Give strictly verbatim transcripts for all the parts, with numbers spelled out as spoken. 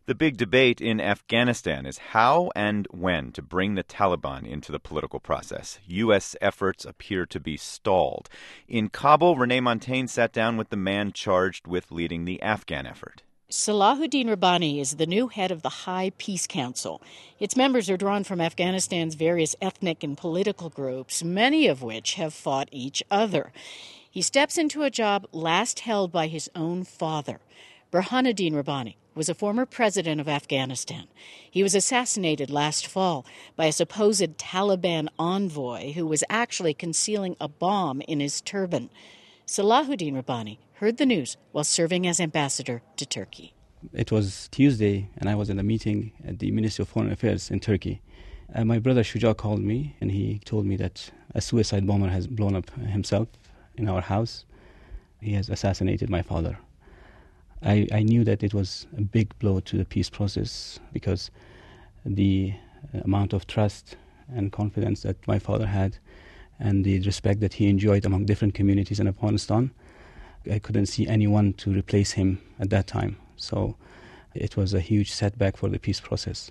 The big debate in Afghanistan is how and when to bring the Taliban into the political process. U S efforts appear to be stalled. In Kabul, Renee Montagne sat down with the man charged with leading the Afghan effort. Salahuddin Rabbani is the new head of the High Peace Council. Its members are drawn from Afghanistan's various ethnic and political groups, many of which have fought each other. He steps into a job last held by his own father. Burhanuddin Rabbani was a former president of Afghanistan. He was assassinated last fall by a supposed Taliban envoy who was actually concealing a bomb in his turban. Salahuddin Rabbani heard the news while serving as ambassador to Turkey. It was Tuesday, and I was in a meeting at the Ministry of Foreign Affairs in Turkey. Uh, my brother Shuja called me, and he told me that a suicide bomber has blown up himself in our house. He has assassinated my father. I, I knew that it was a big blow to the peace process because the amount of trust and confidence that my father had and the respect that he enjoyed among different communities in Afghanistan, I couldn't see anyone to replace him at that time. So it was a huge setback for the peace process.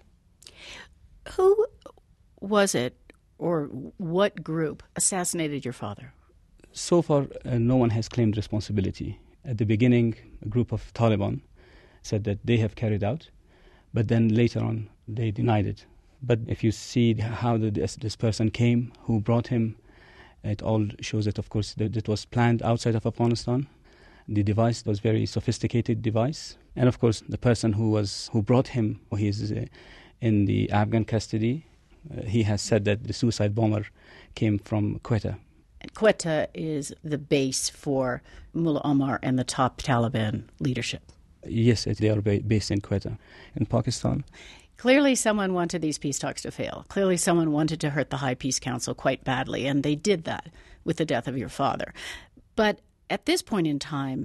Who was it or what group assassinated your father? So far, uh, no one has claimed responsibility. At the beginning, a group of Taliban said that they have carried out, but then later on they denied it. But if you see how the, this, this person came, who brought him, it all shows that, of course, that it was planned outside of Afghanistan. The device was a very sophisticated device. And, of course, the person who was who brought him, he is uh, in the Afghan custody, uh, he has said that the suicide bomber came from Quetta. Quetta is the base for Mullah Omar and the top Taliban leadership. Yes, they are based in Quetta, in Pakistan. Clearly someone wanted these peace talks to fail. Clearly someone wanted to hurt the High Peace Council quite badly, and they did that with the death of your father. But at this point in time,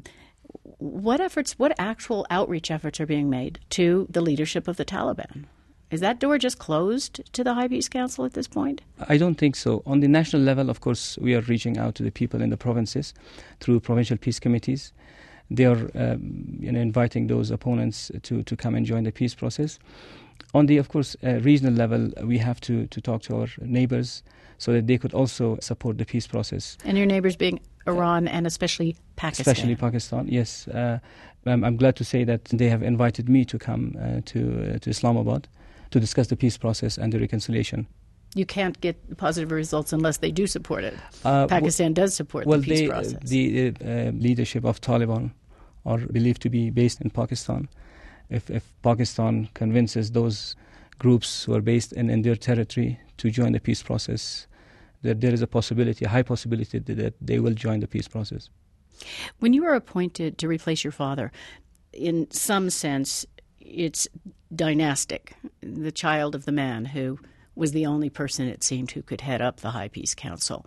what efforts, what actual outreach efforts are being made to the leadership of the Taliban? Is that door just closed to the High Peace Council at this point? I don't think so. On the national level, of course, we are reaching out to the people in the provinces through provincial peace committees. They are um, you know, inviting those opponents to, to come and join the peace process. On the, of course, uh, regional level, we have to, to talk to our neighbors so that they could also support the peace process. And your neighbors being Iran uh, and especially Pakistan. Especially Pakistan, yes. Uh, I'm, I'm glad to say that they have invited me to come uh, to, uh, to Islamabad to discuss the peace process and the reconciliation. You can't get positive results unless they do support it. Uh, Pakistan does support well, the peace they, process. The uh, leadership of Taliban are believed to be based in Pakistan. If, if Pakistan convinces those groups who are based in, in their territory to join the peace process, that there is a possibility, a high possibility that they will join the peace process. When you were appointed to replace your father, in some sense, it's dynastic, the child of the man who was the only person, it seemed, who could head up the High Peace Council.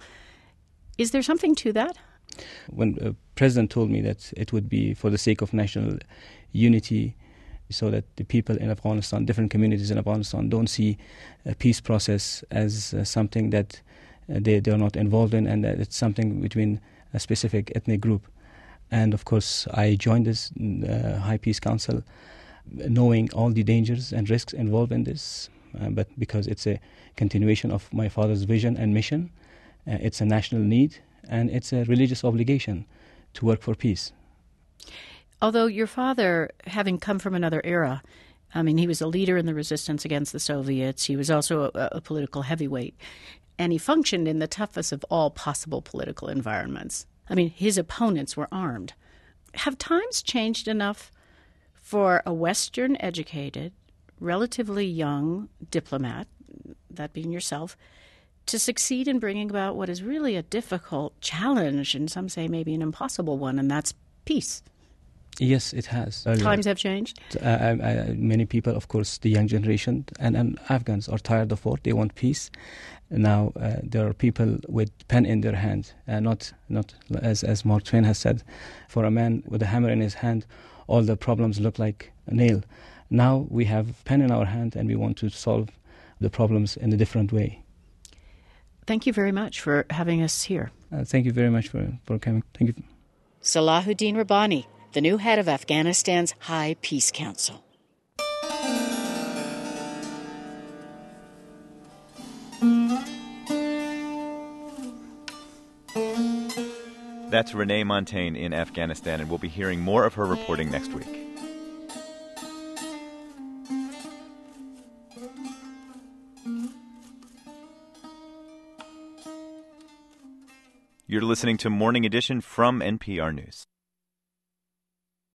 Is there something to that? When the president told me that it would be for the sake of national unity, so that the people in Afghanistan, different communities in Afghanistan, don't see a peace process as uh, something that uh, they, they are not involved in, and that it's something between a specific ethnic group. And, of course, I joined this uh, High Peace Council knowing all the dangers and risks involved in this, uh, but because it's a continuation of my father's vision and mission, uh, it's a national need, and it's a religious obligation to work for peace. Although your father, having come from another era, I mean, he was a leader in the resistance against the Soviets, he was also a, a political heavyweight, and he functioned in the toughest of all possible political environments. I mean, his opponents were armed. Have times changed enough for a Western-educated, relatively young diplomat, that being yourself, to succeed in bringing about what is really a difficult challenge, and some say maybe an impossible one, and that's peace? Yes, it has. Times have changed? Uh, I, I, many people, of course, the young generation and, and Afghans are tired of war. They want peace. Now, uh, there are people with pen in their hand, uh, not not as, as Mark Twain has said, for a man with a hammer in his hand, all the problems look like a nail. Now we have pen in our hand and we want to solve the problems in a different way. Thank you very much for having us here. Uh, thank you very much for, for coming. Thank you. Salahuddin Rabbani, the new head of Afghanistan's High Peace Council. That's Renee Montagne in Afghanistan, and we'll be hearing more of her reporting next week. You're listening to Morning Edition from N P R News.